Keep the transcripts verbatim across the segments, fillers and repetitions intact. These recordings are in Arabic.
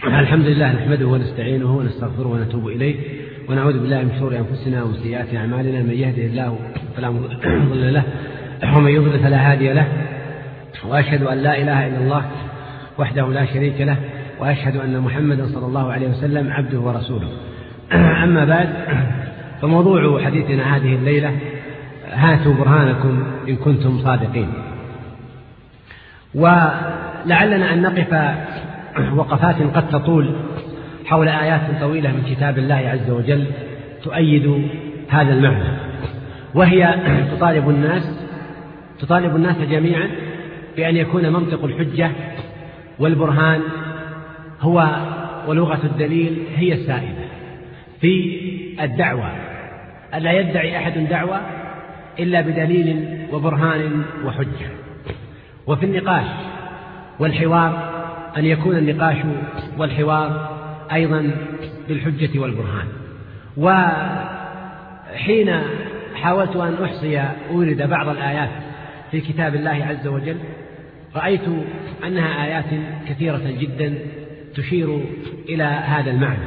الحمد لله نحمده ونستعينه ونستغفره ونتوب إليه ونعوذ بالله من شرور أنفسنا ومن سيئات أعمالنا. من يهده الله فلا مضل له ومن يضلل فلا هادي له، وأشهد أن لا إله إلا الله وحده لا شريك له، وأشهد أن محمدا صلى الله عليه وسلم عبده ورسوله. أما بعد، فموضوع حديثنا هذه الليلة: هاتوا برهانكم إن كنتم صادقين. ولعلنا أن نقف وقفات قد تطول حول آيات طويلة من كتاب الله عز وجل تؤيد هذا المعنى، وهي تطالب الناس تطالب الناس جميعا بأن يكون منطق الحجة والبرهان هو ولغة الدليل هي السائدة في الدعوة، ألا يدعي أحد دعوة إلا بدليل وبرهان وحجة. وفي النقاش والحوار أن يكون النقاش والحوار أيضا بالحجة والبرهان. وحين حاولت أن أحصي أورد بعض الآيات في كتاب الله عز وجل، رأيت أنها آيات كثيرة جدا تشير إلى هذا المعنى،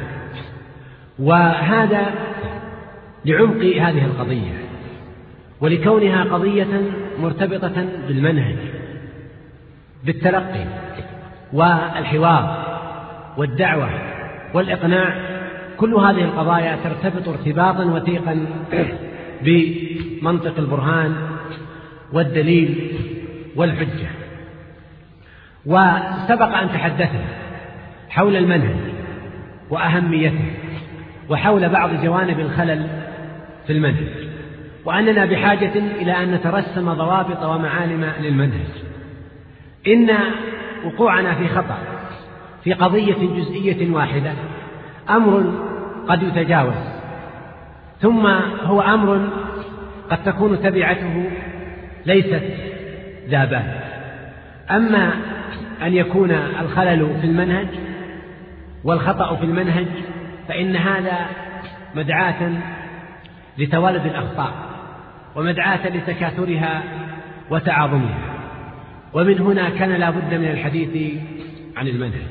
وهذا لعمق هذه القضية ولكونها قضية مرتبطة بالمنهج، بالتلقي والحوار والدعوة والإقناع. كل هذه القضايا ترتبط ارتباطا وثيقا بمنطق البرهان والدليل والحجة. وسبق أن تحدثنا حول المنهج وأهميته وحول بعض جوانب الخلل في المنهج، وأننا بحاجة إلى أن نترسم ضوابط ومعالم للمنهج. إن وقوعنا في خطأ في قضية جزئية واحدة أمر قد يتجاوز، ثم هو أمر قد تكون تبعته ليست ذا بال. أما أن يكون الخلل في المنهج والخطأ في المنهج فإن هذا مدعاة لتوالد الأخطاء ومدعاة لتكاثرها وتعاظمها. ومن هنا كان لا بد من الحديث عن المنهج.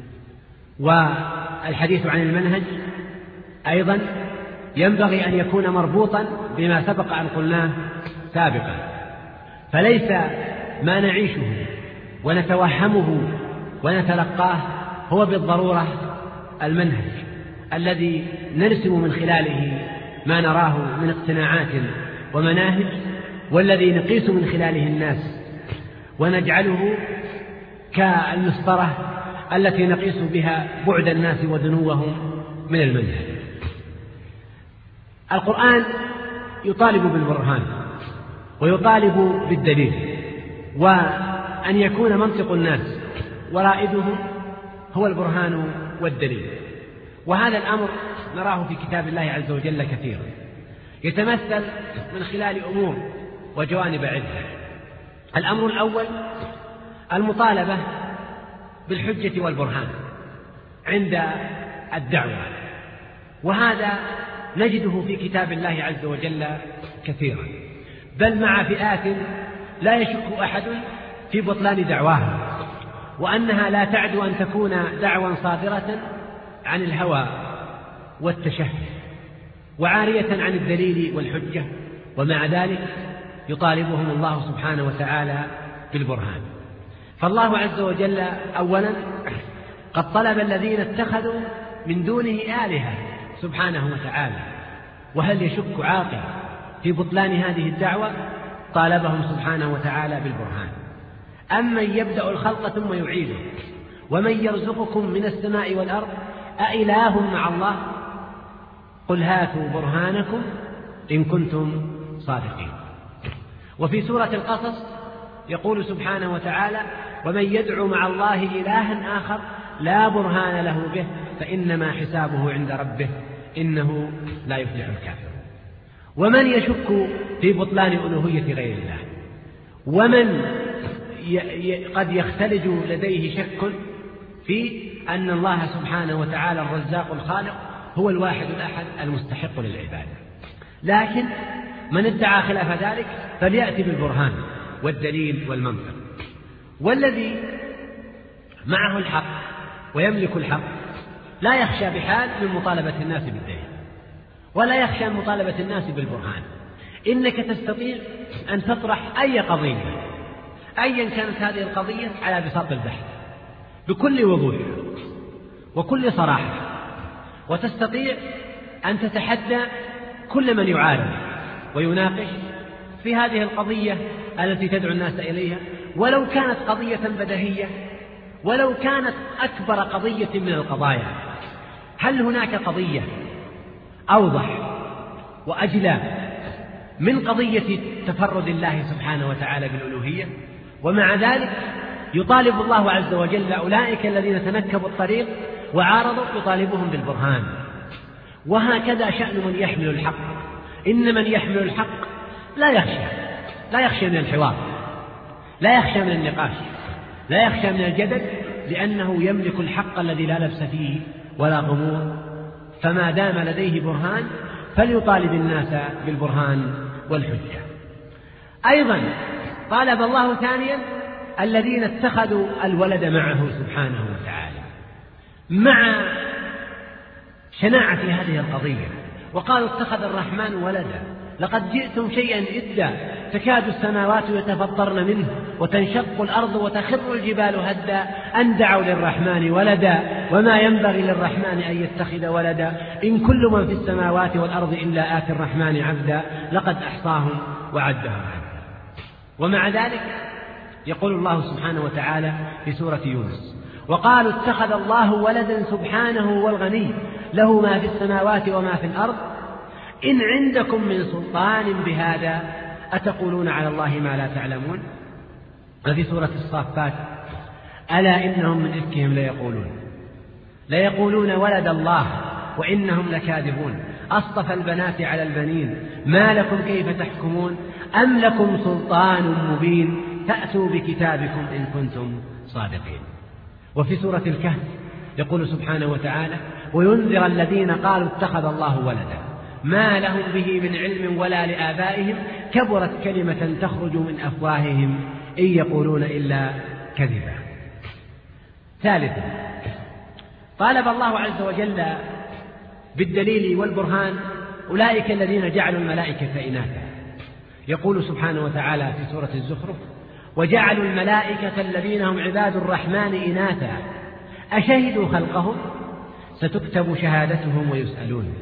والحديث عن المنهج أيضا ينبغي أن يكون مربوطا بما سبق أن قلناه سابقا، فليس ما نعيشه ونتوهمه ونتلقاه هو بالضرورة المنهج الذي نرسم من خلاله ما نراه من اقتناعات ومناهج، والذي نقيس من خلاله الناس ونجعله كالمسطرة التي نقيس بها بعد الناس ودنوهم من المنهج. القرآن يطالب بالبرهان ويطالب بالدليل، وأن يكون منطق الناس ورائدهم هو البرهان والدليل. وهذا الأمر نراه في كتاب الله عز وجل كثيرا، يتمثل من خلال أمور وجوانب عدة. الأمر الأول المطالبة بالحجة والبرهان عند الدعوة، وهذا نجده في كتاب الله عز وجل كثيرا، بل مع فئات لا يشك أحد في بطلان دعواها، وأنها لا تعد أن تكون دعوى صادرة عن الهوى والتشهي وعارية عن الدليل والحجة، ومع ذلك يطالبهم الله سبحانه وتعالى بالبرهان. فالله عز وجل أولا قد طلب الذين اتخذوا من دونه آلهة سبحانه وتعالى، وهل يشك عاقل في بطلان هذه الدعوة؟ طالبهم سبحانه وتعالى بالبرهان. أمن يبدأ الخلق ثم يعيده ومن يرزقكم من السماء والأرض أإله مع الله قل هاتوا برهانكم إن كنتم صادقين. وفي سورة القصص يقول سبحانه وتعالى: ومن يدعو مع الله إلها آخر لا برهان له به فإنما حسابه عند ربه إنه لا يفلح الكافرون. ومن يشك في بطلان ألوهية غير الله، ومن قد يختلج لديه شك في أن الله سبحانه وتعالى الرزاق الخالق هو الواحد الأحد المستحق للعبادة، لكن من ادعى خلاف ذلك فليأتي بالبرهان والدليل والمنطق. والذي معه الحق ويملك الحق لا يخشى بحال من مطالبة الناس بالدليل، ولا يخشى من مطالبة الناس بالبرهان. إنك تستطيع أن تطرح أي قضية أيا كانت هذه القضية على بساط البحث بكل وضوح وكل صراحة، وتستطيع أن تتحدى كل من يعارض ويناقش في هذه القضية التي تدعو الناس إليها، ولو كانت قضية بديهية، ولو كانت أكبر قضية من القضايا. هل هناك قضية أوضح وأجلى من قضية تفرد الله سبحانه وتعالى بالألوهية؟ ومع ذلك يطالب الله عز وجل أولئك الذين تنكبوا الطريق وعارضوا يطالبهم بالبرهان. وهكذا شأن من يحمل الحق. إن من يحمل الحق لا يخشى لا يخشى من الحوار، لا يخشى من النقاش، لا يخشى من الجدل، لأنه يملك الحق الذي لا لبس فيه ولا غموض. فما دام لديه برهان فليطالب الناس بالبرهان والحجة. أيضا طالب الله ثانيا الذين اتخذوا الولد معه سبحانه وتعالى مع شناعة هذه القضية، وقالوا اتخذ الرحمن ولدا لقد جئتم شيئا إدا تكاد السماوات يتفطرن منه وتنشق الأرض وتخر الجبال هدا أن دعوا للرحمن ولدا وما ينبغي للرحمن أن يتخذ ولدا إن كل من في السماوات والأرض إلا آتي الرحمن عبدا لقد أحصاهم وعدهم عدا. ومع ذلك يقول الله سبحانه وتعالى في سورة يونس: وقالوا اتخذ الله ولدا سبحانه والغني له ما في السماوات وما في الأرض إن عندكم من سلطان بهذا أتقولون على الله ما لا تعلمون. وفي سورة الصافات: ألا إنهم من إفكهم ليقولون ليقولون ولد الله وإنهم لكاذبون أصطفى البنات على البنين ما لكم كيف تحكمون أم لكم سلطان مبين فأتوا بكتابكم إن كنتم صادقين. وفي سورة الكهف يقول سبحانه وتعالى: وينذر الذين قالوا اتخذ الله ولدا ما لهم به من علم ولا لآبائهم كبرت كلمة تخرج من أفواههم إن يقولون إلا كذبا. ثالثا طالب الله عز وجل بالدليل والبرهان أولئك الذين جعلوا الملائكة إناثا. يقول سبحانه وتعالى في سورة الزخرف: وجعلوا الملائكة الذين هم عباد الرحمن إناثا أشهدوا خلقهم ستكتب شهادتهم ويسألون.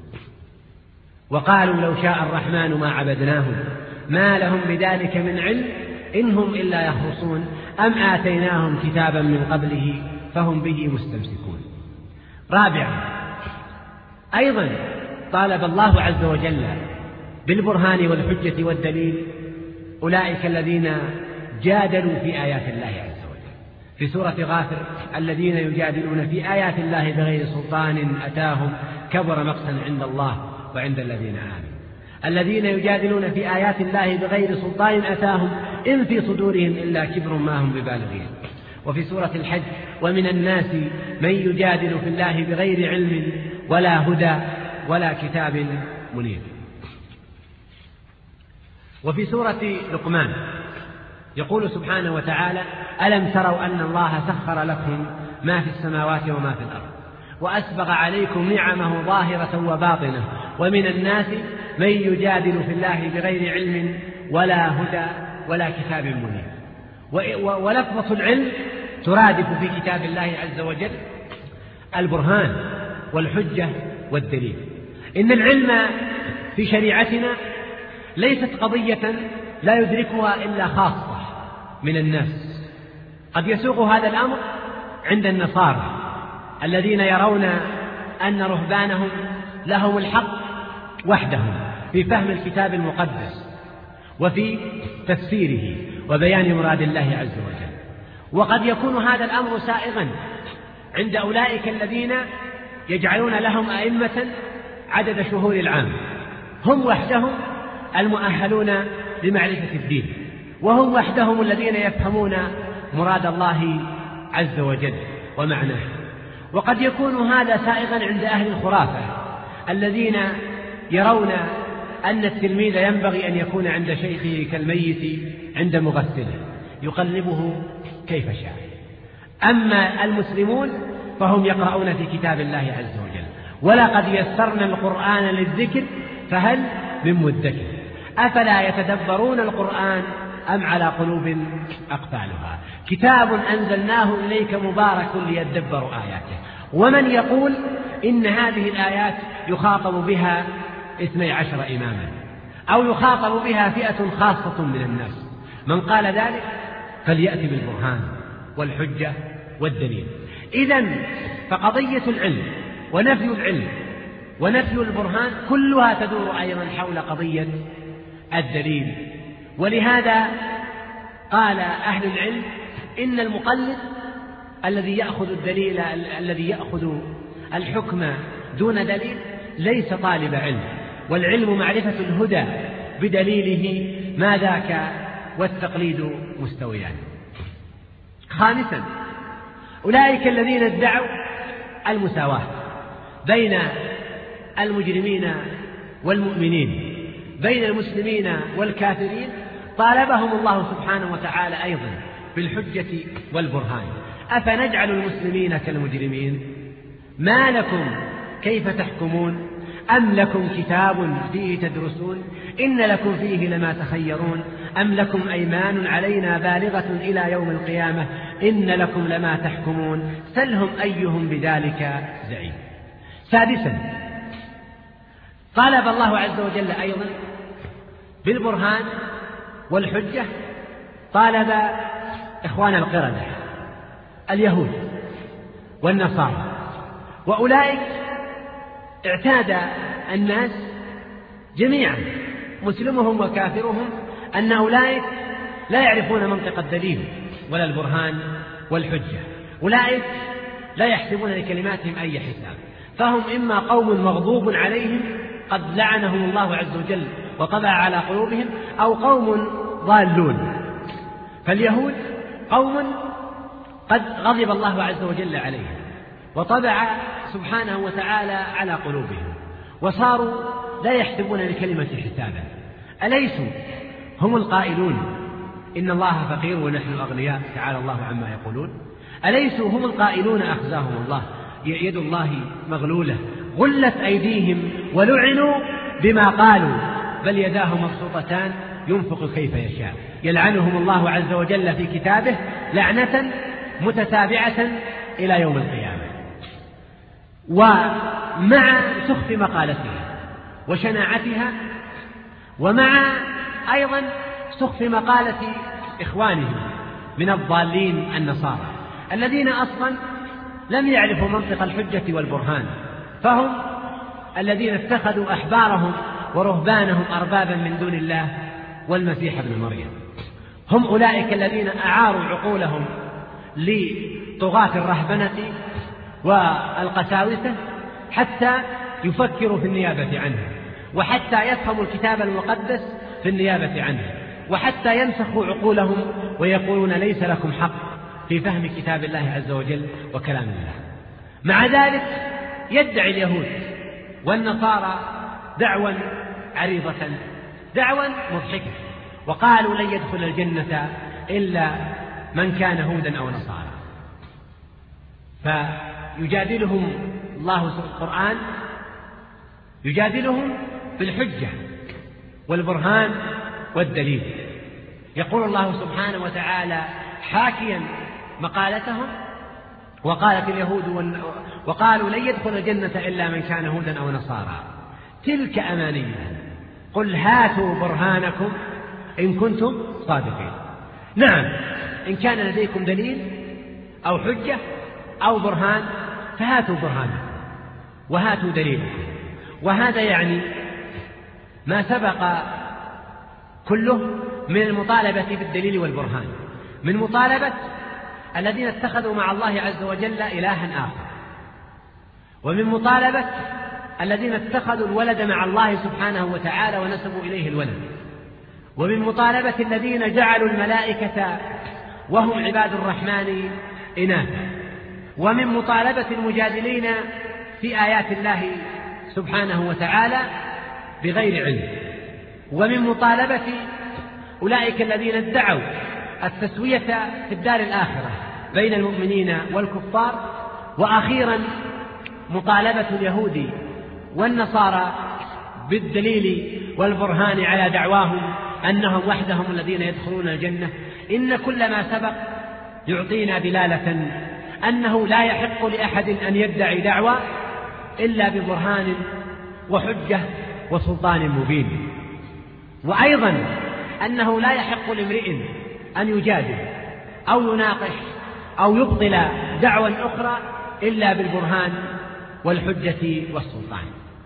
وقالوا لو شاء الرحمن ما عبدناهم ما لهم بذلك من علم إن هم إلا يخرصون أم آتيناهم كتابا من قبله فهم به مستمسكون. رابعا أيضا طالب الله عز وجل بالبرهان والحجة والدليل أولئك الذين جادلوا في آيات الله عز وجل. في سورة غافر: الذين يجادلون في آيات الله بغير سلطان أتاهم كبر مقتا عند الله وعند الذين آمنوا. الذين يجادلون في آيات الله بغير سلطان أتاهم إن في صدورهم إلا كبر ما هم ببالغين. وفي سورة الحج: ومن الناس من يجادل في الله بغير علم ولا هدى ولا كتاب منير. وفي سورة لقمان يقول سبحانه وتعالى: ألم تروا أن الله سخر لكم ما في السماوات وما في الأرض وأسبغ عليكم نعمه ظاهرة وباطنة ومن الناس من يجادل في الله بغير علم ولا هدى ولا كتاب منير. ولفظة العلم ترادف في كتاب الله عز وجل البرهان والحجة والدليل. إن العلم في شريعتنا ليست قضية لا يدركها إلا خاصة من الناس. قد يسوق هذا الأمر عند النصارى الذين يرون أن رهبانهم لهم الحق وحدهم في فهم الكتاب المقدس وفي تفسيره وبيان مراد الله عز وجل. وقد يكون هذا الأمر سائغا عند أولئك الذين يجعلون لهم أئمة عدد شهور العام، هم وحدهم المؤهلون لمعرفة الدين، وهم وحدهم الذين يفهمون مراد الله عز وجل ومعناه. وقد يكون هذا سائغا عند أهل الخرافة الذين يرون أن التلميذ ينبغي أن يكون عند شيخه كالميت عند مغسله يقلبه كيف شاء. أما المسلمون فهم يقرؤون في كتاب الله عز وجل. ولقد يسرنا القرآن للذكر فهل من مدكر أفلا يتدبرون القرآن أم على قلوب أقفالها. كتاب أنزلناه إليك مبارك ليدبروا آياته. ومن يقول إن هذه الآيات يخاطب بها اثني عشر إماما أو يخاطب بها فئة خاصة من الناس، من قال ذلك فليأتي بالبرهان والحجة والدليل. إذن فقضية العلم ونفي العلم ونفي البرهان كلها تدور أيضا حول قضية الدليل. ولهذا قال أهل العلم إن المقلد الذي يأخذ الدليل الذي يأخذ الحكم دون دليل ليس طالب علم، والعلم معرفة الهدى بدليله ما ذاك والتقليد مستويان. خامسا أولئك الذين ادعوا المساواة بين المجرمين والمؤمنين، بين المسلمين والكافرين، طالبهم الله سبحانه وتعالى أيضا بالحجة والبرهان. أفنجعل المسلمين كالمجرمين؟ ما لكم كيف تحكمون؟ أم لكم كتاب فيه تدرسون؟ إن لكم فيه لما تخيرون؟ أم لكم أيمان علينا بالغة إلى يوم القيامة؟ إن لكم لما تحكمون؟ سلهم أيهم بذلك زعيم. سادسا طالب الله عز وجل أيضا بالبرهان والحجة، طالب إخوان القردة اليهود والنصارى، وأولئك اعتاد الناس جميعا مسلمهم وكافرهم أن أولئك لا يعرفون منطق الدليل ولا البرهان والحجة. أولئك لا يحسبون لكلماتهم أي حساب، فهم إما قوم مغضوب عليهم قد لعنهم الله عز وجل وطبع على قلوبهم، أو قوم ضالون. فاليهود قوم قد غضب الله عز وجل عليهم وطبع سبحانه وتعالى على قلوبهم، وصاروا لا يحسبون لكلمة حسابا. أليسوا هم القائلون إن الله فقير ونحن أغنياء تعالى الله عما يقولون؟ أليسوا هم القائلون أخزاهم الله يد الله مغلولة غلت أيديهم ولعنوا بما قالوا بل يداه مبسوطتان ينفق كيف يشاء؟ يلعنهم الله عز وجل في كتابه لعنة متتابعة إلى يوم القيامة. ومع سخف مقالتها وشناعتها، ومع أيضا سخف مقالة إخوانهم من الضالين النصارى الذين أصلا لم يعرفوا منطق الحجة والبرهان، فهم الذين اتخذوا أحبارهم ورهبانهم أربابا من دون الله والمسيح ابن مريم. هم أولئك الذين أعاروا عقولهم لطغاة الرهبنة والقساوسة حتى يفكروا في النيابة عنه، وحتى يفهموا الكتاب المقدس في النيابة عنه، وحتى ينسخوا عقولهم ويقولون ليس لكم حق في فهم كتاب الله عز وجل وكلام الله. مع ذلك يدعي اليهود والنصارى دعوى عريضة، دعوى مضحكة، وقالوا لن يدخل الجنة إلا من كان هودا أو نصارى. فيجادلهم الله في القرآن، يجادلهم بالحجة والبرهان والدليل. يقول الله سبحانه وتعالى حاكيا مقالتهم: وقالت اليهود وقالوا لن يدخل الجنة إلا من كان هودا أو نصارى تلك أمانيهم قل هاتوا برهانكم إن كنتم صادقين. نعم، إن كان لديكم دليل أو حجة أو برهان فهاتوا برهانكم وهاتوا دليلكم. وهذا يعني ما سبق كله من المطالبة بالدليل والبرهان، من مطالبة الذين اتخذوا مع الله عز وجل إلها آخر، ومن مطالبة الذين اتخذوا الولد مع الله سبحانه وتعالى ونسبوا إليه الولد، ومن مطالبة الذين جعلوا الملائكة وهم عباد الرحمن إناثا، ومن مطالبة المجادلين في آيات الله سبحانه وتعالى بغير علم، ومن مطالبة أولئك الذين ادعوا التسوية في الدار الآخرة بين المؤمنين والكفار وأخيرا مطالبة اليهود والنصارى بالدليل والبرهان على دعواهم أنهم وحدهم الذين يدخلون الجنة. إن كل ما سبق يعطينا دلالة أنه لا يحق لأحد أن يدعي دعوى إلا ببرهان وحجة وسلطان مبين، وأيضا أنه لا يحق لامرئ أن يجادل أو يناقش أو يبطل دعوى أخرى إلا بالبرهان والحجة والسلطان.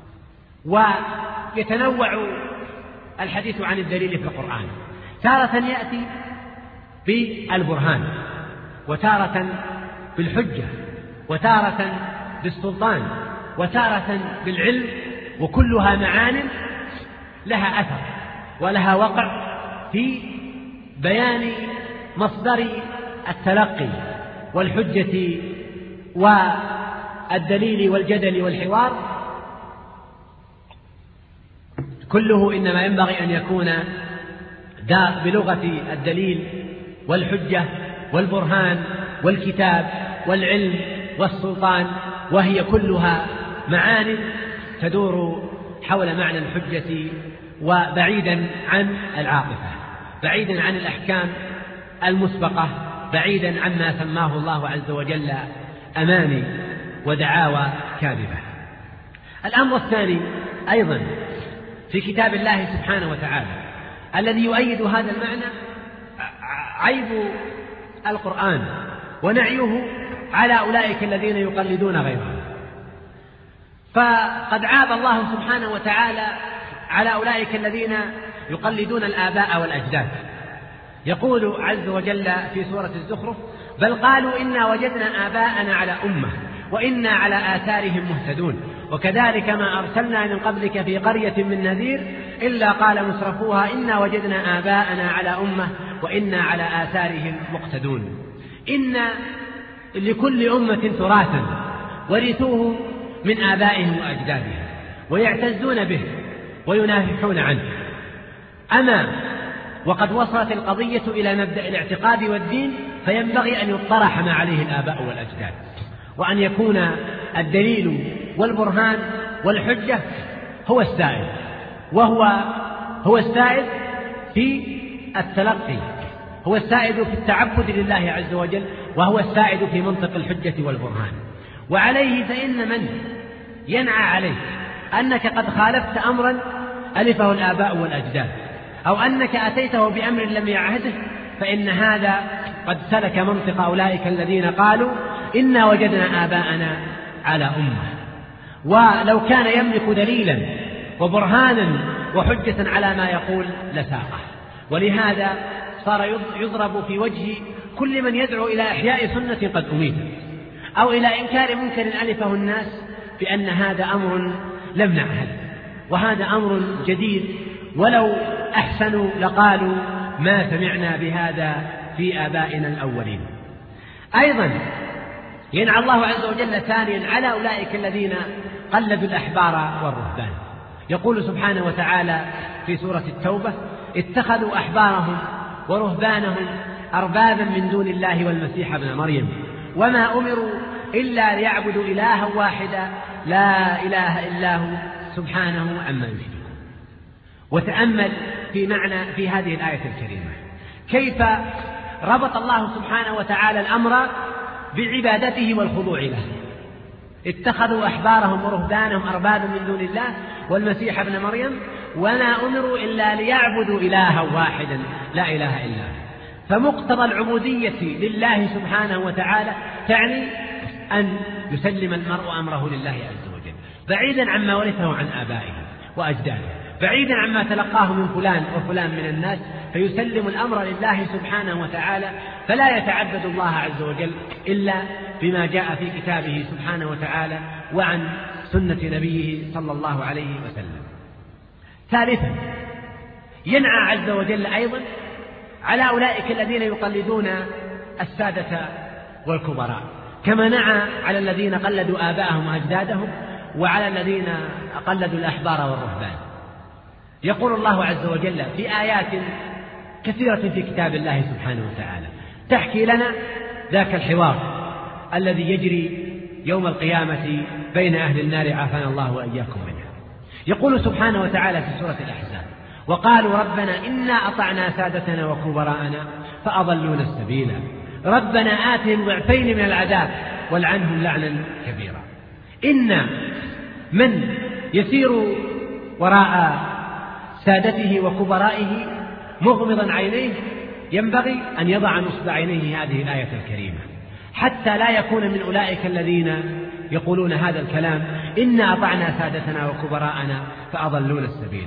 ويتنوع الحديث عن الدليل في القرآن، تارة يأتي بالبرهان، وتارة بالحجة، وتارة بالسلطان، وتارة بالعلم، وكلها معان لها أثر ولها وقع في بيان مصدر التلقي والحجة والدليل والجدل والحوار. كله إنما ينبغي أن يكون بلغة الدليل والحجة والبرهان والكتاب والعلم والسلطان، وهي كلها معان تدور حول معنى الحجة، وبعيدا عن العاطفة، بعيدا عن الأحكام المسبقة، بعيدا عما سماه الله عز وجل أماني ودعاوى كاذبة. الأمر الثاني أيضا في كتاب الله سبحانه وتعالى الذي يؤيد هذا المعنى عيب القرآن ونعيه على أولئك الذين يقلدون غيرهم. فقد عاب الله سبحانه وتعالى على أولئك الذين يقلدون الآباء والأجداد. يقول عز وجل في سورة الزخرف: بل قالوا إنا وجدنا آباءنا على أمة وإنا على آثارهم مهتدون وكذلك ما أرسلنا من قبلك في قرية من نذير إلا قال مسرفوها إنا وجدنا آباءنا على أمة وإنا على آثارهم مقتدون. إن لكل أمة تراثا ورثوه من آبائهم وأجدادهم ويعتزون به وينافحون عنه. أما وقد وصلت القضية إلى مبدأ الاعتقاد والدين، فينبغي أن يطرح ما عليه الآباء والأجداد، وأن يكون الدليل والبرهان والحجة هو السائد، وهو هو السائد في التلقي، هو السائد في التعبد لله عز وجل، وهو السائد في منطق الحجة والبرهان. وعليه فإن من ينعى عليك أنك قد خالفت أمرا ألفه الآباء والأجداد، أو أنك أتيته بأمر لم يعهده، فإن هذا قد سلك منطق أولئك الذين قالوا إنا وجدنا آباءنا على أمة. ولو كان يملك دليلا وبرهانا وحجة على ما يقول لساقه. ولهذا صار يضرب في وجه كل من يدعو إلى إحياء سنة قد أميتت، أو إلى إنكار منكر ألفه الناس، بأن هذا أمر لم نعهد، وهذا أمر جديد، ولو أحسنوا لقالوا ما سمعنا بهذا في آبائنا الأولين. أيضا ينعى الله عز وجل ثانيا على أولئك الذين قلدوا الأحبار والرهبان. يقول سبحانه وتعالى في سورة التوبة: اتخذوا أحبارهم ورهبانهم أربابا من دون الله والمسيح ابن مريم وما أمروا إلا ليعبدوا إلها واحدا لا إله إلا هو سبحانه عما يشركون. وتأمل في معنى في هذه الآية الكريمة كيف ربط الله سبحانه وتعالى الأمر بعبادته والخضوع له. اتخذوا أحبارهم ورهبانهم أربابا من دون الله والمسيح ابن مريم وما أمروا إلا ليعبدوا إلها واحدا لا إله إلا هو. فمقتضى العبودية لله سبحانه وتعالى تعني أن يسلم المرء أمره لله عز وجل، بعيدا عما ورثه عن آبائه وأجداده، بعيدا عما تلقاه من فلان وفلان من الناس، فيسلم الأمر لله سبحانه وتعالى، فلا يتعبد الله عز وجل إلا بما جاء في كتابه سبحانه وتعالى وعن سنة نبيه صلى الله عليه وسلم. ثالثا ينعى عز وجل أيضا على أولئك الذين يقلدون السادة والكبراء، كما نعى على الذين قلدوا آباءهم وأجدادهم وعلى الذين قلدوا الأحبار والرهبان. يقول الله عز وجل في آيات كثيرة في كتاب الله سبحانه وتعالى تحكي لنا ذاك الحوار الذي يجري يوم القيامة بين أهل النار عافانا الله وإياكم منها. يقول سبحانه وتعالى في سورة الأحزاب: وقالوا ربنا إنا أطعنا سادتنا وكبراءنا فأضلونا السبيل ربنا آتهم ضعفين من العذاب والعنهم لعنا كبيرا. إن من يسير وراء سادته وكبرائه مغمضا عينيه ينبغي أن يضع نصب عينيه هذه الآية الكريمة حتى لا يكون من أولئك الذين يقولون هذا الكلام: إنا أطعنا سادتنا وكبراءنا فأضلونا السبيل.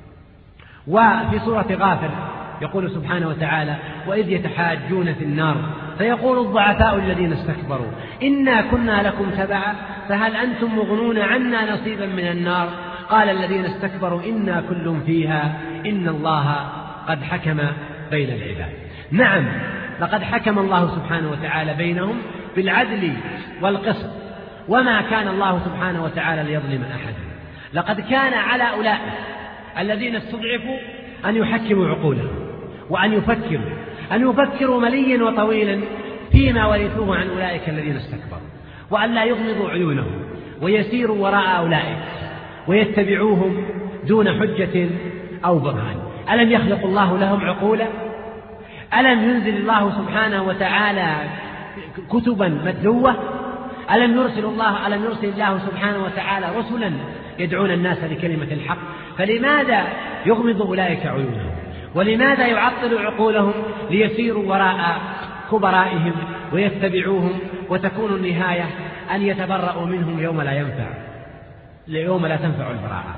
وفي سورة غافر يقول سبحانه وتعالى: وإذ يتحاجون في النار فيقول الضعفاء الذين استكبروا إنا كنا لكم تبعا فهل أنتم مغنون عنا نصيبا من النار قال الذين استكبروا إنا كل فيها إن الله قد حكم بين العباد. نعم، لقد حكم الله سبحانه وتعالى بينهم بالعدل والقسط، وما كان الله سبحانه وتعالى ليظلم أحدا. لقد كان على أولئك الذين استضعفوا أن يحكموا عقولهم وأن يفكروا أن يفكروا مليا وطويلا فيما ورثوه عن أولئك الذين استكبروا، وأن لا يغمضوا عيونهم ويسيروا وراء أولئك ويتبعوهم دون حجة أو برهان. ألم يخلق الله لهم عقولا؟ ألم ينزل الله سبحانه وتعالى كتبا متلوة؟ ألم يرسل الله ألم يرسل الله سبحانه وتعالى رسلا يدعون الناس لكلمة الحق؟ فلماذا يغمض أولئك عيونهم؟ ولماذا يعطل عقولهم ليسيروا وراء كبرائهم ويتبعوهم وتكون النهاية أن يتبرأوا منهم يوم لا ينفع يوم لا تنفع البراءة؟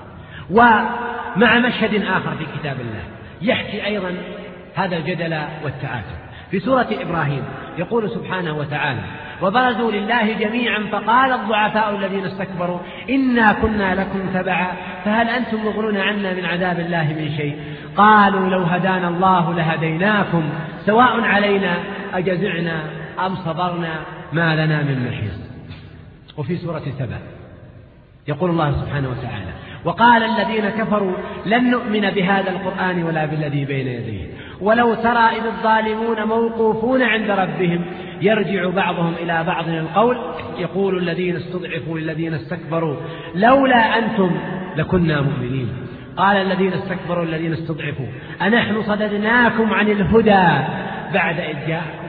ومع مشهد آخر في كتاب الله يحكي أيضا هذا الجدل والتعاتب في سورة إبراهيم يقول سبحانه وتعالى: وبرزوا لله جميعا فقال الضعفاء الذين استكبروا إنا كنا لكم تبعا فهل أنتم مغنون عنا من عذاب الله من شيء قالوا لو هدانا الله لهديناكم سواء علينا أجزعنا أم صبرنا ما لنا من محيص. وفي سورة سبأ يقول الله سبحانه وتعالى: وقال الذين كفروا لن نؤمن بهذا القرآن ولا بالذي بين يديه ولو ترى إذ الظالمون موقوفون عند ربهم يرجع بعضهم إلى بعض القول يقول الذين استضعفوا للذين استكبروا لولا أنتم لكنا مؤمنين قال الذين استكبروا الذين استضعفوا أنحن صددناكم عن الهدى بعد إذ جاءكم.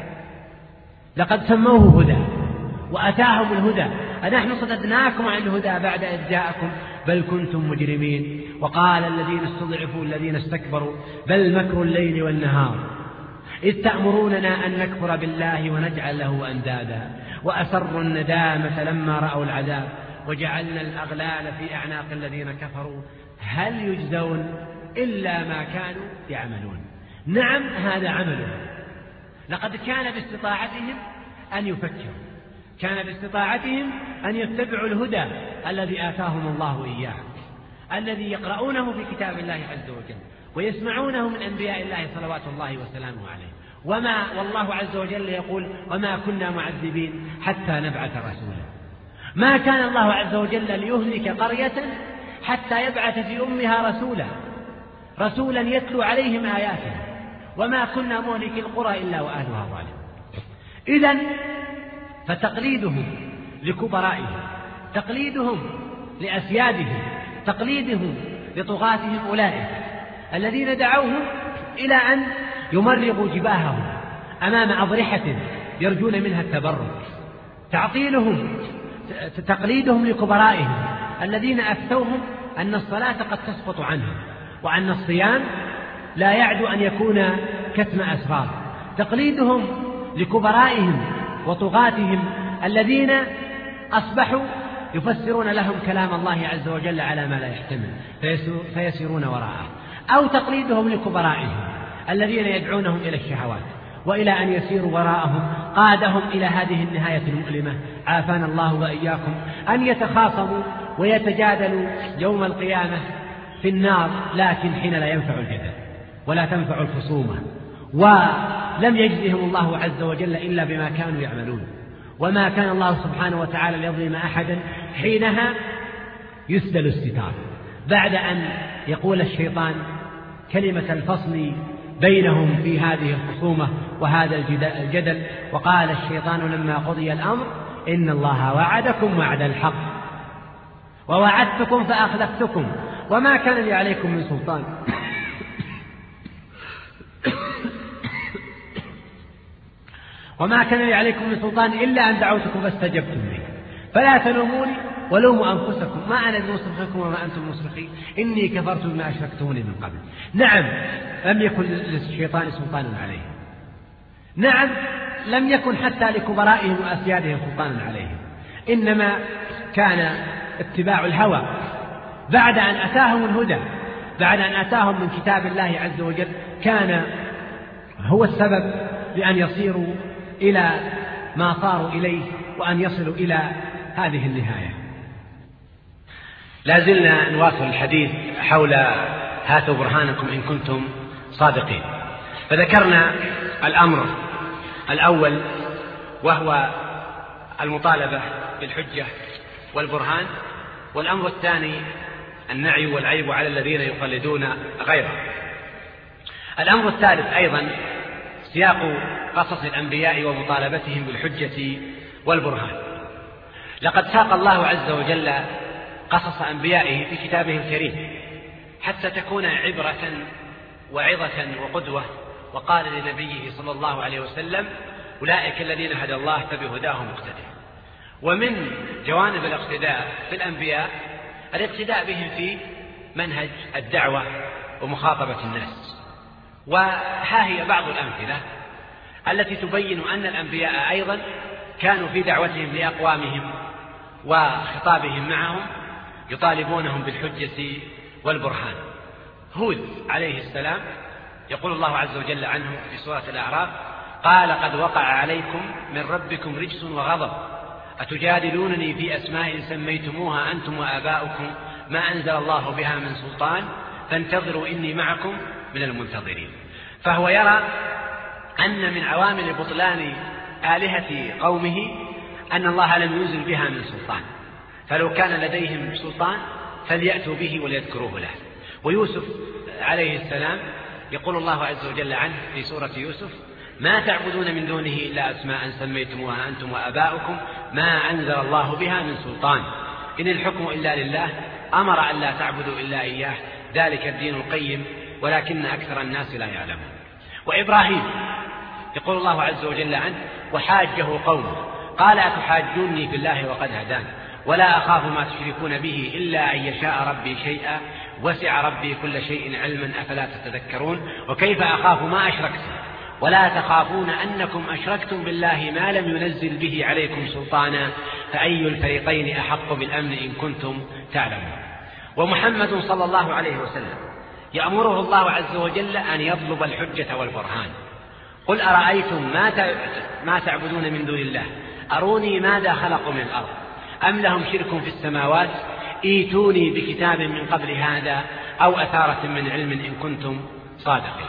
لقد سموه هدى وأتاهم الهدى، أنحن صددناكم عن الهدى بعد إذ جاءكم بل كنتم مجرمين. وقال الذين استضعفوا الذين استكبروا بل مكر الليل والنهار إذ تأمروننا أن نكفر بالله ونجعل له أندادا وأسروا الندامة لما رأوا العذاب وجعلنا الأغلال في أعناق الذين كفروا هل يجزون إلا ما كانوا يعملون. نعم، هذا عملهم. لقد كان باستطاعتهم أن يفكروا، كان باستطاعتهم أن يتبعوا الهدى الذي آتاهم الله إياه، الذي يقرؤونه في كتاب الله عز وجل ويسمعونه من أنبياء الله صلوات الله وسلامه عليه. وما والله عز وجل يقول: وما كنا معذبين حتى نبعث رسولا. ما كان الله عز وجل ليهلك قرية حتى يبعث في أمها رسولا رسولا يتلو عليهم آياته وما كنا مهلك القرى إلا وأهلها ظالمون. إذن فتقليدهم لكبرائهم، تقليدهم لأسيادهم، تقليدهم لطغاتهم أولئك الذين دعوهم إلى أن يمرغوا جباههم أمام أضرحة يرجون منها التبرك، تعطيلهم تقليدهم لكبرائهم الذين أفتوهم أن الصلاة قد تسقط عنهم وأن الصيام لا يعد أن يكون كتم أسرار، تقليدهم لكبرائهم وطغاتهم الذين أصبحوا يفسرون لهم كلام الله عز وجل على ما لا يحتمل فيسيرون وراءه، أو تقليدهم لكبرائهم الذين يدعونهم إلى الشهوات وإلى أن يسيروا وراءهم قادهم إلى هذه النهاية المؤلمة عافانا الله وإياكم، أن يتخاصموا ويتجادلوا يوم القيامة في النار، لكن حين لا ينفع الجدل ولا تنفع الخصومة. ولم يجزهم الله عز وجل إلا بما كانوا يعملون، وما كان الله سبحانه وتعالى ليظلم أحدا حينها يسدل الستار بعد أن يقول الشيطان كلمة الفصل بينهم في هذه الخصومة وهذا الجدل. وقال الشيطان لما قضي الأمر إن الله وعدكم وعد الحق ووعدتكم فأخلفتكم وما كان لي عليكم من سلطان وما كان لي عليكم من سلطان إلا أن دعوتكم فاستجبتم لي فلا تلوموني ولوموا أنفسكم ما أنا بمصرخكم وما أنتم مصرخي إني كفرت بما أشركتموني من قبل. نعم لم يكن للشيطان سلطان عليهم، نعم لم يكن حتى لكبرائهم وأسيادهم سلطان عليهم، إنما كان اتباع الهوى بعد أن أتاهم الهدى، بعد أن أتاهم من كتاب الله عز وجل، كان هو السبب بأن يصيروا إلى ما صاروا إليه وأن يصلوا إلى هذه النهاية. لا زلنا نواصل الحديث حول هاتوا برهانكم إن كنتم صادقين. فذكرنا الأمر الأول وهو المطالبة بالحجة والبرهان، والأمر الثاني النعي والعيب على الذين يقلدون غيره. الأمر الثالث أيضا سياق قصص الأنبياء ومطالبتهم بالحجة والبرهان. لقد ساق الله عز وجل قصص أنبيائه في كتابه الكريم حتى تكون عبرة وعظة وقدوة، وقال لنبيه صلى الله عليه وسلم أولئك الذين هدى الله فبهداهم مقتدى. ومن جوانب الاقتداء في الأنبياء الاقتداء بهم في منهج الدعوة ومخاطبة الناس. وها هي بعض الأمثلة التي تبين أن الأنبياء أيضا كانوا في دعوتهم لأقوامهم وخطابهم معهم يطالبونهم بالحجة والبرهان. هود عليه السلام يقول الله عز وجل عنه في سورة الأعراف قال قد وقع عليكم من ربكم رجس وغضب أتجادلونني في أسماء سميتموها أنتم وآباؤكم ما أنزل الله بها من سلطان فانتظروا إني معكم من المنتظرين. فهو يرى أن من عوامل بطلان آلهة قومه أن الله لم ينزل بها من سلطان، فلو كان لديهم سلطان فليأتوا به وليذكروه له. ويوسف عليه السلام يقول الله عز وجل عنه في سورة يوسف ما تعبدون من دونه إلا أسماء سميتموها أنتم وآباؤكم ما أنزل الله بها من سلطان إن الحكم إلا لله أمر أن لا تعبدوا إلا إياه ذلك الدين القيم ولكن أكثر الناس لا يعلمون. وإبراهيم يقول الله عز وجل عنه وحاجه قومه قال أتحاجوني في الله وقد هدان ولا أخاف ما تشركون به إلا أن يشاء ربي شيئا وسع ربي كل شيء علما أفلا تتذكرون وكيف أخاف ما أشركتم ولا تخافون أنكم أشركتم بالله ما لم ينزل به عليكم سلطانا فأي الفريقين أحق بالأمن إن كنتم تعلمون. ومحمد صلى الله عليه وسلم يأمره الله عز وجل أن يطلب الحجة والبرهان. قل أرأيتم ما تعبدون من دون الله أروني ماذا خلقوا من الأرض أم لهم شرك في السماوات ايتوني بكتاب من قبل هذا أو أثارة من علم إن كنتم صادقين.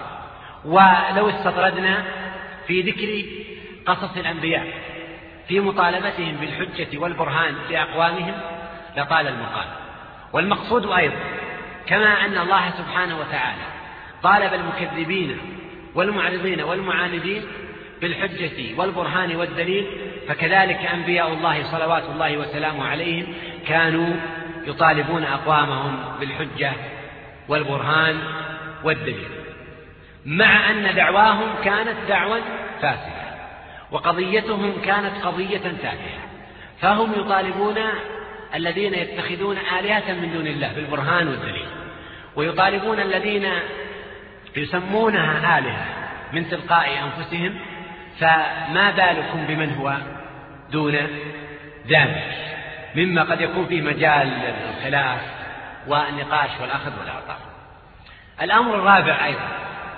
ولو استطردنا في ذكر قصص الأنبياء في مطالبتهم بالحجة والبرهان لأقوامهم لطال المقال. والمقصود أيضا كما أن الله سبحانه وتعالى طالب المكذبين والمعرضين والمعاندين بالحجة والبرهان والدليل فكذلك أنبياء الله صلوات الله وسلامه عليهم كانوا يطالبون أقوامهم بالحجة والبرهان والدليل، مع أن دعواهم كانت دعوى فاسدة وقضيتهم كانت قضية تافهة، فهم يطالبون الذين يتخذون آلهة من دون الله بالبرهان والدليل، ويطالبون الذين يسمونها آلهة من تلقاء أنفسهم، فما بالكم بمن هو دون ذلك مما قد يكون فيه مجال الخلاف والنقاش والأخذ والعطاء. الأمر الرابع أيضا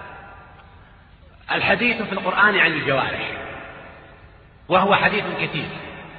الحديث في القرآن عن الجوارح، وهو حديث كثير.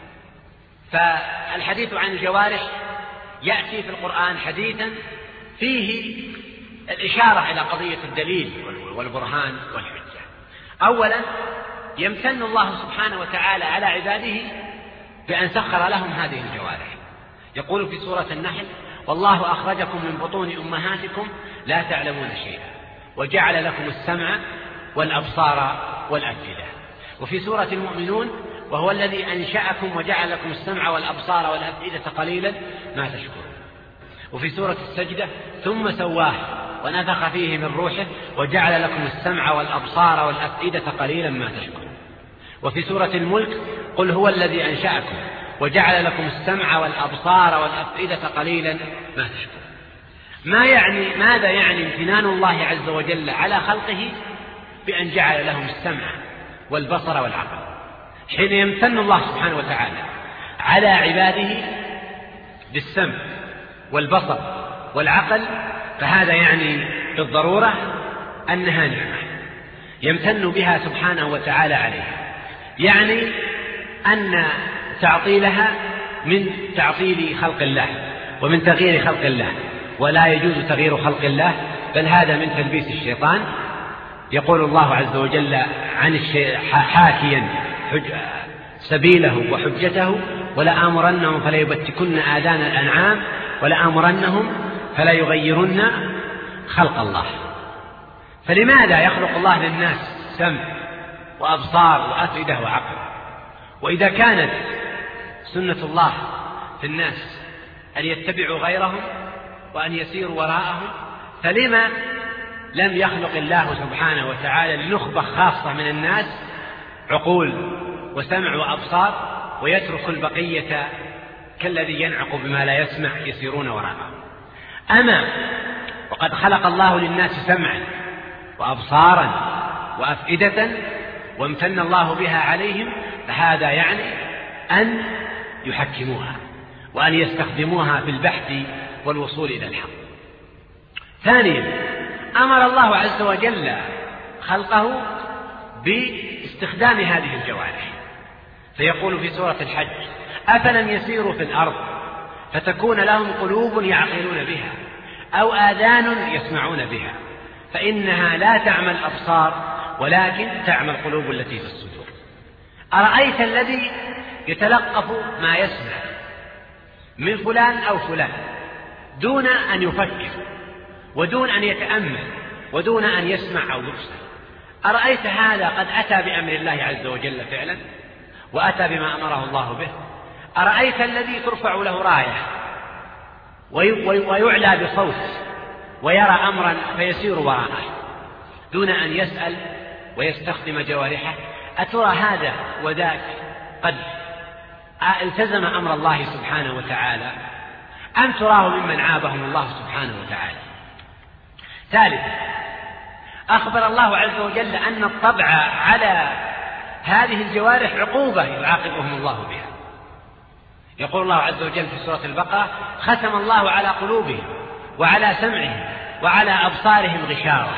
فالحديث عن الجوارح يأتي في القرآن حديثا فيه الإشارة إلى قضية الدليل والبرهان والحجة. أولا يمتن الله سبحانه وتعالى على عباده بأن سخر لهم هذه الجوارح. يقول في سورة النحل والله أخرجكم من بطون أمهاتكم لا تعلمون شيئا وجعل لكم السمع والأبصار والأفئدة. وفي سورة المؤمنون وهو الذي أنشأكم وجعل لكم السمع والأبصار والأفئدة قليلا ما تشكرون. وفي سورة السجدة ثم سواه ونفخ فيه من روحه وجعل لكم السمع والأبصار والأفئدة قليلا ما تشكرون. وفي سورة الملك قل هو الذي أنشأكم وجعل لكم السمع والأبصار والأفئدة قليلا ما تشكرون. ما يعني ماذا يعني امتنان الله عز وجل على خلقه بأن جعل لهم السمع والبصر والعقل؟ حين يمتن الله سبحانه وتعالى على عباده بالسمع والبصر والعقل فهذا يعني بالضرورة أنها نعمة يمتن بها سبحانه وتعالى عليها، يعني أن تعطيلها من تعطيل خلق الله ومن تغيير خلق الله، ولا يجوز تغيير خلق الله، بل هذا من تلبيس الشيطان. يقول الله عز وجل عن حاكيا سبيله وحجته ولآمرنهم فليبتكن آذان الأنعام ولآمرنهم فليغيرن خلق الله. فلماذا يخلق الله للناس سمع وأبصار وأفئدة وعقل؟ وإذا كانت سنة الله في الناس أن يتبعوا غيرهم وأن يسيروا وراءهم، فلما لم يخلق الله سبحانه وتعالى لنخبة خاصة من الناس عقول وسمع وأبصار ويترك البقية كالذي ينعق بما لا يسمع يسيرون وراءه؟ أما وقد خلق الله للناس سمعا وأبصارا وأفئدة وامتن الله بها عليهم، فهذا يعني أن يحكموها وأن يستخدموها في البحث والوصول إلى الحق. ثانيا أمر الله عز وجل خلقه باستخدام هذه الجوارح، فيقول في سورة الحج أفلم يسيروا في الأرض فتكون لهم قلوب يعقلون بها أو آذان يسمعون بها فإنها لا تعمى الأبصار ولكن تعمى القلوب التي في الصدور. أرأيت الذي يتلقف ما يسمع من فلان أو فلان دون أن يفكر ودون أن يتأمل ودون أن يسمع أو يبصر، أرأيت هذا قد أتى بأمر الله عز وجل فعلا وأتى بما أمره الله به؟ أرأيت الذي ترفع له راية ويعلى بصوت ويرى أمرا فيسير وراءه دون أن يسأل ويستخدم جوارحه؟ أترى هذا وذاك قد التزم أمر الله سبحانه وتعالى أم تراه ممن عابهم الله سبحانه وتعالى؟ ثالثا أخبر الله عز وجل أن الطبع على هذه الجوارح عقوبة يعاقبهم الله بها. يقول الله عز وجل في سورة البقرة ختم الله على قلوبهم وعلى سمعهم وعلى أبصارهم غشاوة.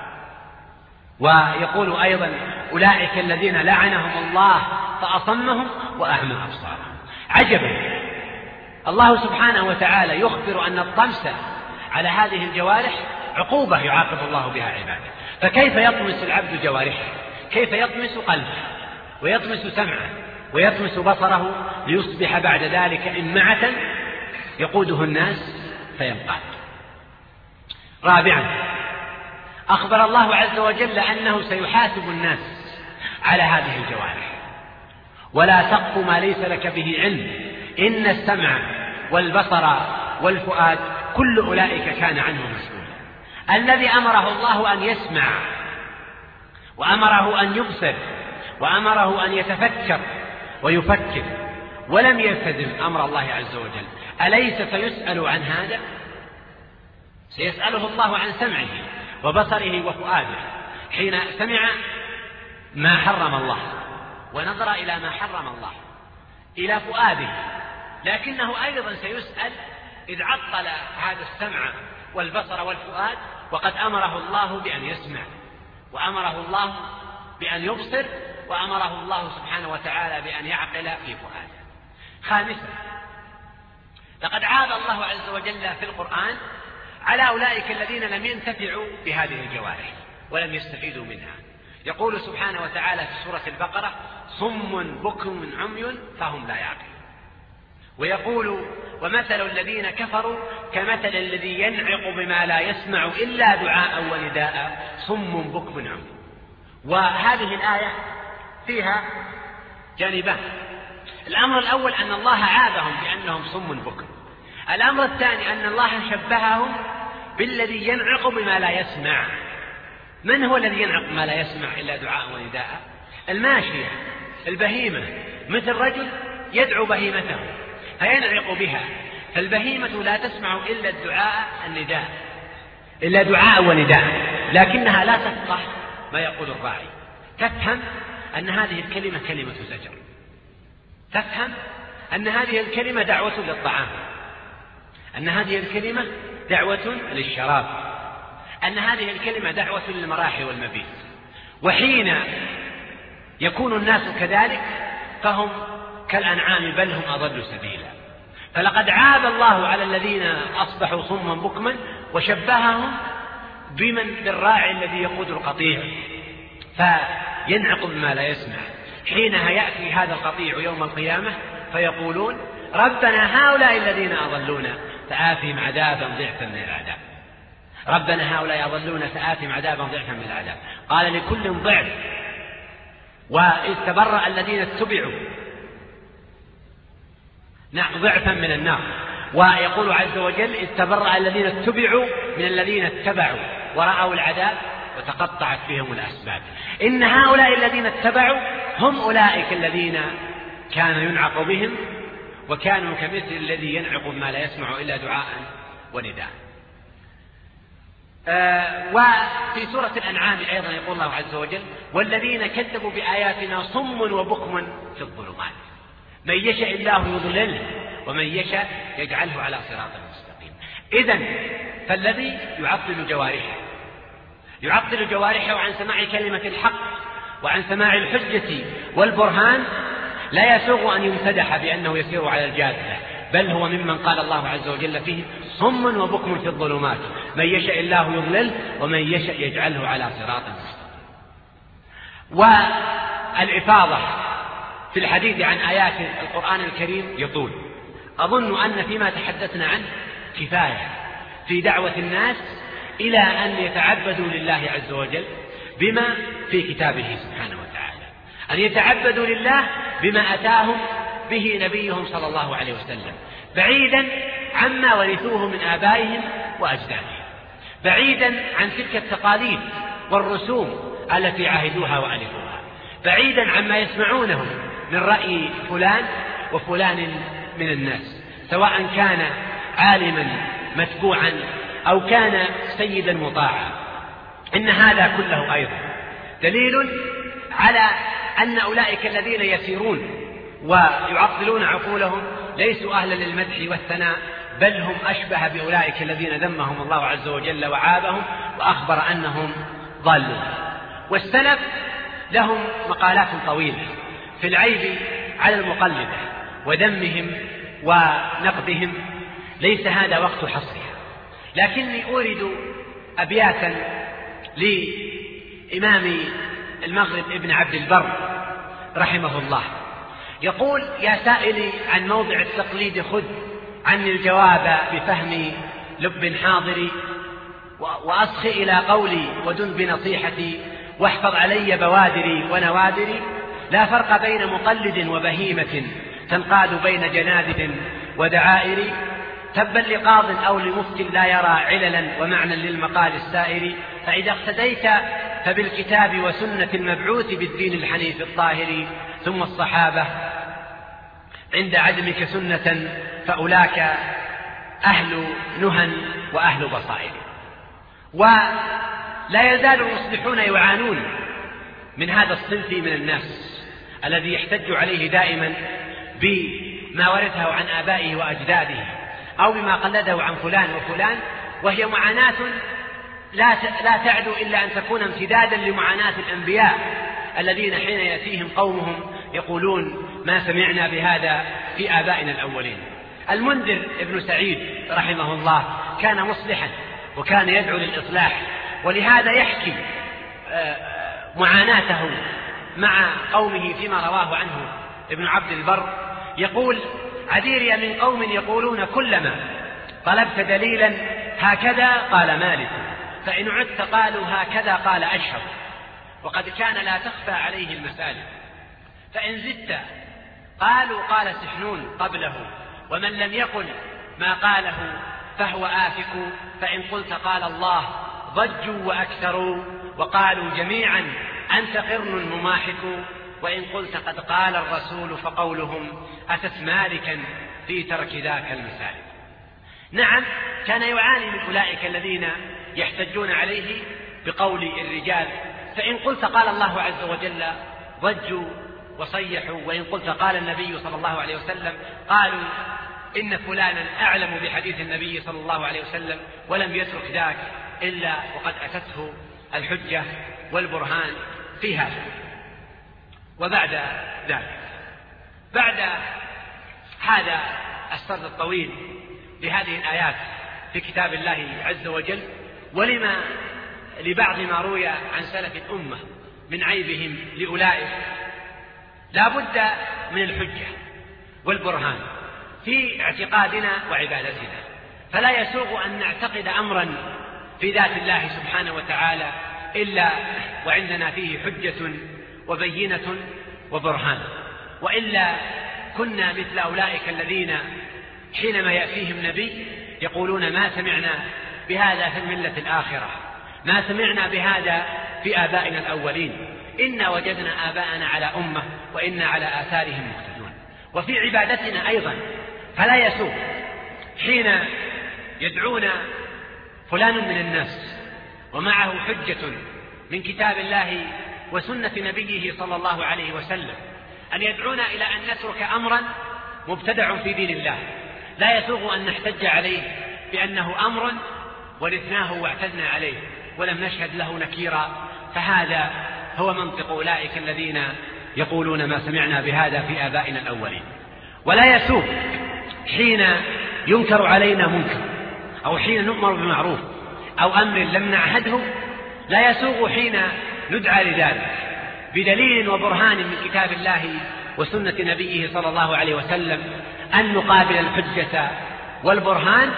ويقول أيضا أولئك الذين لعنهم الله فأصمهم وأعمى أبصارهم. عجبا، الله سبحانه وتعالى يخبر أن الطمس على هذه الجوارح عقوبة يعاقب الله بها عباده، فكيف يطمس العبد جوارحه؟ كيف يطمس قلبه ويطمس سمعه ويطمس بصره ليصبح بعد ذلك إمعة يقوده الناس فينقاد؟ رابعا أخبر الله عز وجل أنه سيحاسب الناس على هذه الجوارح. ولا تقف ما ليس لك به علم إن السمع والبصر والفؤاد كل أولئك كان عنه مسؤولا. الذي أمره الله أن يسمع وأمره أن يبصر وأمره أن يتفكر ويفكر ولم يلتزم أمر الله عز وجل، أليس سيسأل عن هذا؟ سيسأله الله عن سمعه وبصره وفؤاده حين سمع ما حرم الله ونظر إلى ما حرم الله، إلى فؤاده، لكنه أيضا سيسأل إذ عطل هذا السمع والبصر والفؤاد وقد أمره الله بأن يسمع وأمره الله بأن يبصر وأمره الله سبحانه وتعالى بأن يعقل في فؤاده. خامسا لقد عاب الله عز وجل في القرآن على أولئك الذين لم ينتفعوا بهذه الجوارح ولم يستفيدوا منها. يقول سبحانه وتعالى في سورة البقرة صم بكم عمي فهم لا يعقلون. ويقول ومثل الذين كفروا كمثل الذي ينعق بما لا يسمع إلا دعاء ونداء صم بكم عمي. وهذه الآية فيها جانبان. الأمر الأول أن الله عابهم بأنهم صم بكم. الأمر الثاني أن الله شبههم بالذي ينعق بما لا يسمع. من هو الذي ينعق بما لا يسمع إلا دعاء ونداء؟ الماشية البهيمة، مثل رجل يدعو بهيمته فينعق بها، فالبهيمة لا تسمع إلا الدعاء النداء إلا دعاء ونداء، لكنها لا تفقه ما يقول الراعي، تفهم أن هذه الكلمة كلمة زجر، تفهم أن هذه الكلمة دعوة للطعام، أن هذه الكلمة دعوة للشراب، أن هذه الكلمة دعوة للمراح والمبيت. وحين يكون الناس كذلك فهم كالأنعام بل هم أضل سبيلا. فلقد عاب الله على الذين أصبحوا صما بكما وشبههم بمن بالراعي الذي يقود القطيع فينعق بما لا يسمع. حينها يأتي هذا القطيع يوم القيامة فيقولون ربنا هؤلاء الذين أضلونا فآتهم عذابا ضعفا من العذاب، ربنا هؤلاء أضلونا فآتهم عذابا ضعفا من العذاب. قال لكل ضعف، وإذ تبرأ الذين اتبعوا نعم ضعفا من النار. ويقول عز وجل إذ تبرأ الذين اتبعوا من الذين اتبعوا ورأوا العذاب وتقطعت بهم الأسباب. إن هؤلاء الذين اتبعوا هم أولئك الذين كان ينعق بهم وكانوا كمثل الذي ينعق ما لا يسمع إلا دعاء ونداء. آه وفي سورة الأنعام أيضا يقول الله عز وجل والذين كذبوا بآياتنا صم وبكم في الظلمات من يشاء الله يضلله ومن يشاء يجعله على صراط مستقيم. إذن فالذي يعطل جوارحه يعطل جوارحه عن سماع كلمة الحق وعن سماع الحجة والبرهان لا يسوغ أن يمتدح بأنه يسير على الجادة، بل هو ممن قال الله عز وجل فيه صم وبكم في الظلمات من يشاء الله يضلل ومن يشاء يجعله على صراط مستقيم. والإفاضة في الحديث عن آيات القرآن الكريم يطول. أظن أن فيما تحدثنا عنه كفاية في دعوة الناس إلى أن يتعبدوا لله عز وجل بما في كتابه سبحانه وتعالى، أن يتعبدوا لله بما أتاهم به نبيهم صلى الله عليه وسلم، بعيدا عما ورثوه من آبائهم وأجدادهم، بعيدا عن تلك التقاليد والرسوم التي عهدوها وألفوها، بعيدا عما يسمعونه من رأي فلان وفلان من الناس، سواء كان عالما متبوعا أو كان سيدا مطاعا. إن هذا كله أيضا دليل على أن أولئك الذين يسيرون ويعطلون عقولهم ليسوا أهلا للمدح والثناء، بل هم أشبه بأولئك الذين ذمهم الله عز وجل وعابهم وأخبر أنهم ضالون. والسلف لهم مقالات طويلة في العيب على المقلدة وذمهم ونقدهم، ليس هذا وقت حصرها، لكني أورد أبياتا لإمام المغرب ابن عبد البر رحمه الله، يقول يا سائلي عن موضع التقليد خذ عني الجواب بفهم لب حاضر، وأصخ إلى قولي ودن بنصيحتي واحفظ علي بوادري ونوادري، لا فرق بين مقلد وبهيمة تنقاد بين جنادد ودعائر، تبا لقاض أو لمفت لا يرى عللا ومعنى للمقال السائر، فإذا اقتديت فبالكتاب وسنة المبعوث بالدين الحنيف الطاهر، ثم الصحابة عند عدمك سنة فأولاك أهل نهى وأهل بصائر. ولا يزال المصلحون يعانون من هذا الصنف من الناس الذي يحتج عليه دائما بما ورثه عن آبائه وأجداده أو بما قلده عن فلان وفلان، وهي معاناة لا لا تعدو إلا أن تكون امتدادا لمعاناة الأنبياء الذين حين يأتيهم قومهم يقولون ما سمعنا بهذا في آبائنا الأولين. المنذر ابن سعيد رحمه الله كان مصلحا وكان يدعو للإصلاح، ولهذا يحكي معاناته مع قومه فيما رواه عنه ابن عبد البر، يقول عذيري من قوم يقولون كلما طلبت دليلا هكذا قال مالك، فإن عدت قالوا هكذا قال أشهر، وقد كان لا تخفى عليه المسالك، فإن زدت قالوا قال سحنون قبله، ومن لم يقل ما قاله فهو آفك، فإن قلت قال الله ضجوا وأكثروا، وقالوا جميعا أنت قرن مماحك، وإن قلت قد قال الرسول فقولهم أتت مالكا في ترك ذاك المسالك. نعم، كان يعاني من أولئك الذين يحتجون عليه بقول الرجال، فإن قلت قال الله عز وجل ضجوا وصيحوا، وإن قلت قال النبي صلى الله عليه وسلم قالوا إن فلانا أعلم بحديث النبي صلى الله عليه وسلم ولم يترك ذاك إلا وقد أتته الحجة والبرهان في هذا. وبعد ذلك، بعد هذا السرد الطويل لهذه الآيات في كتاب الله عز وجل، ولما لبعض ما روي عن سلف الأمة من عيبهم لأولئك، لا بد من الحجة والبرهان في اعتقادنا وعبادتنا، فلا يسوغ أن نعتقد أمرا في ذات الله سبحانه وتعالى إلا وعندنا فيه حجة وبينة وبرهان، وإلا كنا مثل أولئك الذين حينما يأتيهم نبي يقولون ما سمعنا بهذا في الملة الآخرة، ما سمعنا بهذا في آبائنا الأولين، إنا وجدنا آباءنا على أمة وإنا على آثارهم مقتدون. وفي عبادتنا أيضا فلا يسوء حين يدعونا فلان من الناس ومعه حجة من كتاب الله وسنة نبيه صلى الله عليه وسلم أن يدعونا إلى أن نترك أمرا مبتدع في دين الله، لا يسوغ أن نحتج عليه بأنه أمر ورثناه واعتدنا عليه ولم نشهد له نكيرا، فهذا هو منطق أولئك الذين يقولون ما سمعنا بهذا في آبائنا الأولين. ولا يسوغ حين ينكر علينا منكر أو حين نؤمر بمعروف أو أمر لم نعهده، لا يسوغ حين ندعى لذلك بدليل وبرهان من كتاب الله وسنة نبيه صلى الله عليه وسلم أن نقابل الحجة والبرهان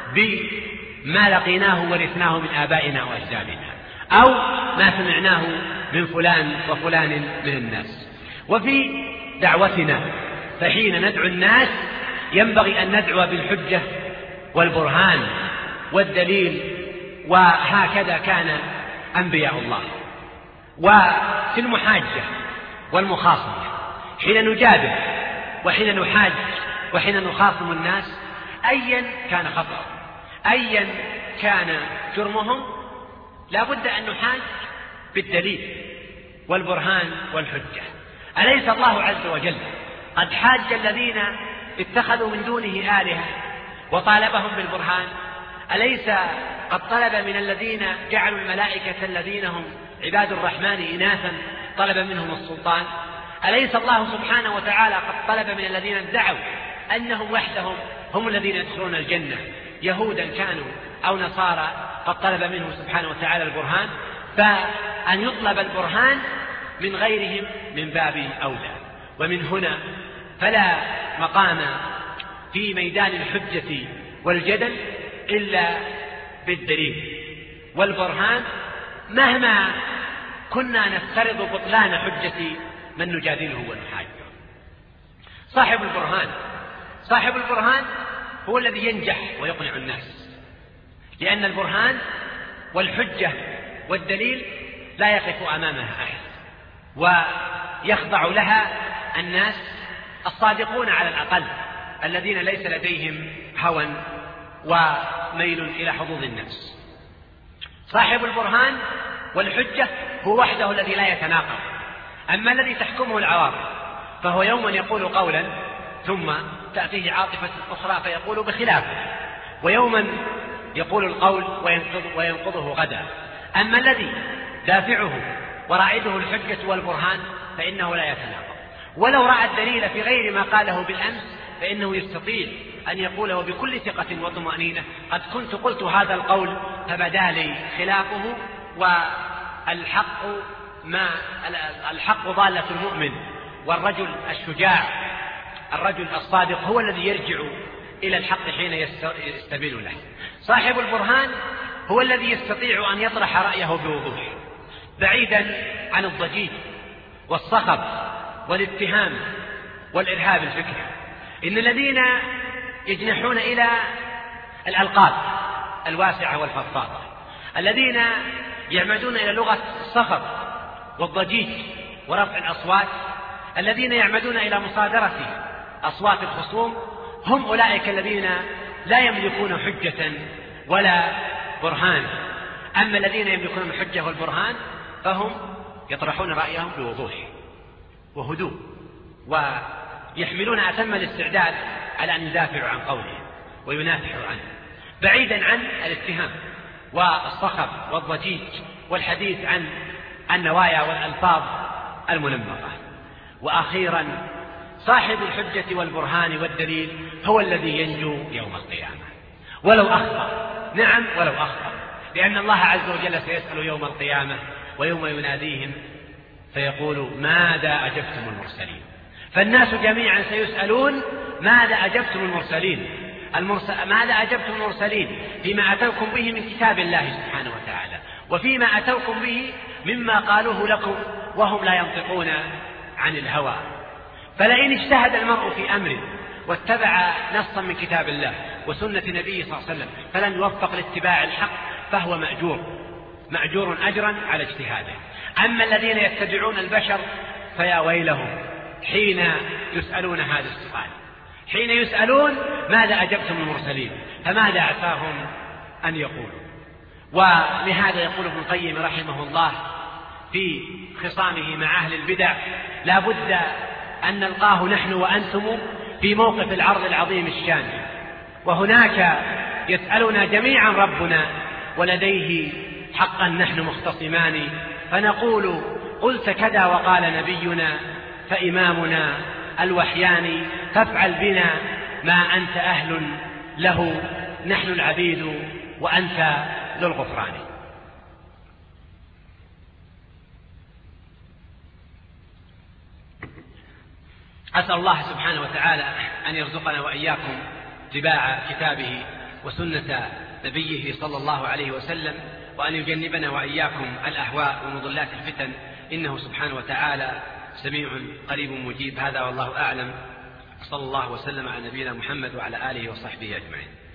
بما لقيناه ورثناه من آبائنا وأجدادنا أو ما سمعناه من فلان وفلان من الناس. وفي دعوتنا فحين ندعو الناس ينبغي أن ندعو بالحجة والبرهان والدليل، وهكذا كان أنبياء الله. وفي المحاجة والمخاصمة حين نجادل وحين نحاج وحين نخاصم الناس أيا كان خطأ أيا كان جرمهم، لا بد أن نحاج بالدليل والبرهان والحجة. أليس الله عز وجل قد حاج الذين اتخذوا من دونه آلهة وطالبهم بالبرهان؟ أليس قد طلب من الذين جعلوا الملائكة الذين هم عباد الرحمن إناثا طلب منهم السلطان؟ أليس الله سبحانه وتعالى قد طلب من الذين ادعوا أنهم وحدهم هم الذين يدخلون الجنة يهودا كانوا أو نصارى قد طلب منه سبحانه وتعالى البرهان؟ فأن يطلب البرهان من غيرهم من باب أولى. ومن هنا فلا مقام في ميدان الحجة والجدل إلا بالدليل والبرهان، مهما كنا نفترض بطلان حجة من نجادله ونحاجه. صاحب البرهان صاحب البرهان هو الذي ينجح ويقنع الناس، لأن البرهان والحجة والدليل لا يقف أمامها أحد ويخضع لها الناس الصادقون على الأقل الذين ليس لديهم هوى وميل إلى حظوظ الناس. صاحب البرهان والحجة هو وحده الذي لا يتناقض، أما الذي تحكمه العواطف فهو يوما يقول قولا ثم تأتيه عاطفة أخرى فيقول بخلافه، ويوما يقول القول وينقضه غدا. أما الذي دافعه ورائده الحجة والبرهان فإنه لا يتناقض، ولو رأى الدليل في غير ما قاله بالأمس فإنه يستطيع أن يقوله بكل ثقة وطمأنينة قد كنت قلت هذا القول فبدا لي خلافه، والحق ما الحق ضالة المؤمن، والرجل الشجاع الرجل الصادق هو الذي يرجع إلى الحق حين يستبين له. صاحب البرهان هو الذي يستطيع أن يطرح رأيه بوضوح بعيدا عن الضجيج والصخب والاتهام والإرهاب الفكري. إن الذين يجنحون إلى الألقاب الواسعة والفضفاضة، الذين يعمدون إلى لغة الصخب والضجيج ورفع الأصوات، الذين يعمدون إلى مصادرة أصوات الخصوم، هم أولئك الذين لا يملكون حجة ولا برهان. أما الذين يملكون الحجة والبرهان فهم يطرحون رأيهم بوضوح وهدوء، ويحملون أتم الاستعداد على أن يدافعوا عن قوله وينافحوا عنه، بعيدا عن الاتهام والصخب والضجيج والحديث عن النوايا والألفاظ المنمقة. وأخيرا صاحب الحجة والبرهان والدليل هو الذي ينجو يوم القيامة ولو أخطأ. نعم ولو أخطأ، لأن الله عز وجل سيسأل يوم القيامة ويوم يناديهم فيقول ماذا أجبتم المرسلين. فالناس جميعا سيسألون ماذا أجبتم المرسلين، المرسل... ماذا أجبتم المرسلين فيما أتوكم به من كتاب الله سبحانه وتعالى، وفيما أتوكم به مما قالوه لكم وهم لا ينطقون عن الهوى. فلئن اجتهد المرء في أمر واتبع نصا من كتاب الله وسنة نبيه صلى الله عليه وسلم فلن يوفق لاتباع الحق فهو مأجور مأجور أجرا على اجتهاده. أما الذين يتبعون البشر فيا ويلهم حين يسألون هذا السؤال، حين يسألون ماذا أجبتم المرسلين فماذا عساهم أن يقولوا. ولهذا يقول ابن القيم رحمه الله في خصامه مع أهل البدع لا بد أن نلقاه نحن وأنتم في موقف العرض العظيم الشان، وهناك يسألنا جميعا ربنا ولديه حقا نحن مختصمان، فنقول قلت كذا وقال نبينا فإمامنا الوحيان، فافعل بنا ما أنت أهل له نحن العبيد وأنت للغفران. أسأل الله سبحانه وتعالى أن يرزقنا وإياكم اتباع كتابه وسنة نبيه صلى الله عليه وسلم، وأن يجنبنا وإياكم الأهواء ومضلات الفتن، إنه سبحانه وتعالى سميع قريب مجيب. هذا والله أعلم، صلى الله وسلم على نبينا محمد وعلى آله وصحبه أجمعين.